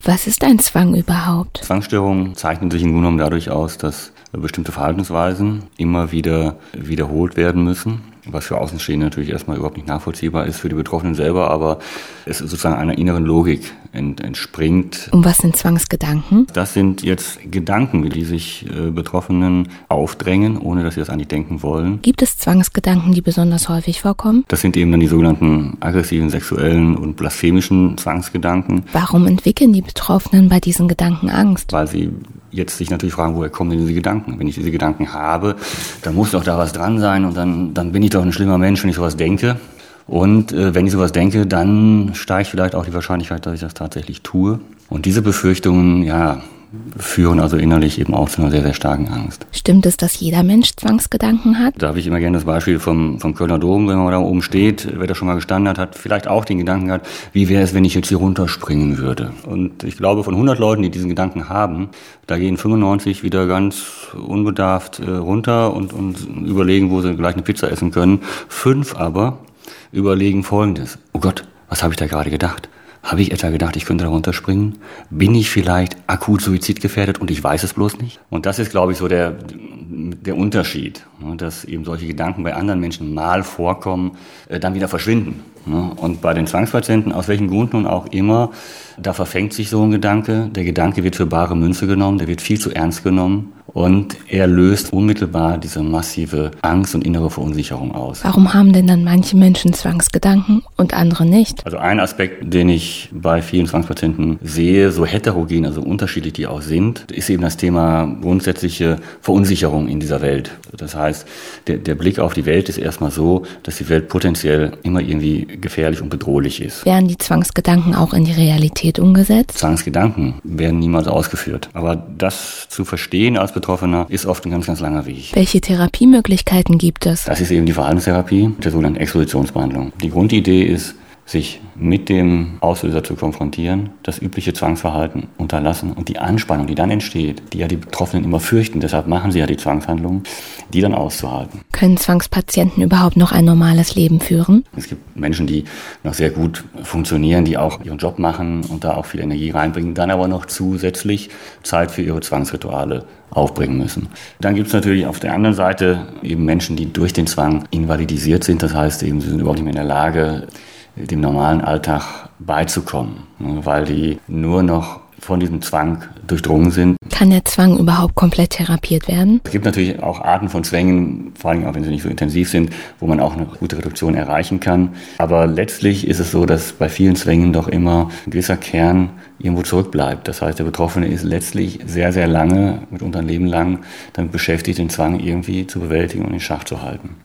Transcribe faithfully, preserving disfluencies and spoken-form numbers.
Was ist ein Zwang überhaupt? Zwangsstörungen zeichnen sich im Grunde genommen dadurch aus, dass bestimmte Verhaltensweisen immer wieder wiederholt werden müssen, was für Außenstehende natürlich erstmal überhaupt nicht nachvollziehbar ist, für die Betroffenen selber, aber es sozusagen einer inneren Logik ent, entspringt. Und was sind Zwangsgedanken? Das sind jetzt Gedanken, die sich äh, Betroffenen aufdrängen, ohne dass sie das eigentlich denken wollen. Gibt es Zwangsgedanken, die besonders häufig vorkommen? Das sind eben dann die sogenannten aggressiven, sexuellen und blasphemischen Zwangsgedanken. Warum entwickeln die Betroffenen bei diesen Gedanken Angst? Weil sie jetzt sich natürlich fragen, woher kommen denn diese Gedanken? Wenn ich diese Gedanken habe, dann muss doch da was dran sein und dann, dann bin ich doch ein schlimmer Mensch, wenn ich sowas denke. Und äh, wenn ich sowas denke, dann steigt vielleicht auch die Wahrscheinlichkeit, dass ich das tatsächlich tue. Und diese Befürchtungen, ja, führen also innerlich eben auch zu einer sehr, sehr starken Angst. Stimmt es, dass jeder Mensch Zwangsgedanken hat? Da habe ich immer gerne das Beispiel vom, vom Kölner Dom, wenn man da oben steht, wer da schon mal gestanden hat, hat vielleicht auch den Gedanken gehabt, wie wäre es, wenn ich jetzt hier runterspringen würde? Und ich glaube, von hundert Leuten, die diesen Gedanken haben, da gehen fünfundneunzig wieder ganz unbedarft äh, runter und, und überlegen, wo sie gleich eine Pizza essen können. Fünf aber überlegen Folgendes: Oh Gott, was habe ich da gerade gedacht? Habe ich etwa gedacht, ich könnte da runterspringen? Bin ich vielleicht akut suizidgefährdet und ich weiß es bloß nicht? Und das ist, glaube ich, so der, der Unterschied, dass eben solche Gedanken bei anderen Menschen mal vorkommen, dann wieder verschwinden. Und bei den Zwangspatienten, aus welchen Grund nun auch immer, da verfängt sich so ein Gedanke. Der Gedanke wird für bare Münze genommen, der wird viel zu ernst genommen und er löst unmittelbar diese massive Angst und innere Verunsicherung aus. Warum haben denn dann manche Menschen Zwangsgedanken und andere nicht? Also ein Aspekt, den ich bei vielen Zwangspatienten sehe, so heterogen, also unterschiedlich die auch sind, ist eben das Thema grundsätzliche Verunsicherung in dieser Welt. Das heißt, der, der Blick auf die Welt ist erstmal so, dass die Welt potenziell immer irgendwie gefährlich und bedrohlich ist. Werden die Zwangsgedanken auch in die Realität umgesetzt? Zwangsgedanken werden niemals ausgeführt. Aber das zu verstehen als Betroffener ist oft ein ganz, ganz langer Weg. Welche Therapiemöglichkeiten gibt es? Das ist eben die Verhaltenstherapie, der sogenannten Expositionsbehandlung. Die Grundidee ist, sich mit dem Auslöser zu konfrontieren, das übliche Zwangsverhalten unterlassen und die Anspannung, die dann entsteht, die ja die Betroffenen immer fürchten, deshalb machen sie ja die Zwangshandlungen, die dann auszuhalten. Können Zwangspatienten überhaupt noch ein normales Leben führen? Es gibt Menschen, die noch sehr gut funktionieren, die auch ihren Job machen und da auch viel Energie reinbringen, dann aber noch zusätzlich Zeit für ihre Zwangsrituale aufbringen müssen. Dann gibt es natürlich auf der anderen Seite eben Menschen, die durch den Zwang invalidisiert sind, das heißt eben, sie sind überhaupt nicht mehr in der Lage, dem normalen Alltag beizukommen, weil die nur noch von diesem Zwang durchdrungen sind. Kann der Zwang überhaupt komplett therapiert werden? Es gibt natürlich auch Arten von Zwängen, vor allem auch wenn sie nicht so intensiv sind, wo man auch eine gute Reduktion erreichen kann. Aber letztlich ist es so, dass bei vielen Zwängen doch immer ein gewisser Kern irgendwo zurückbleibt. Das heißt, der Betroffene ist letztlich sehr, sehr lange, mitunter ein Leben lang, damit beschäftigt, den Zwang irgendwie zu bewältigen und in Schach zu halten.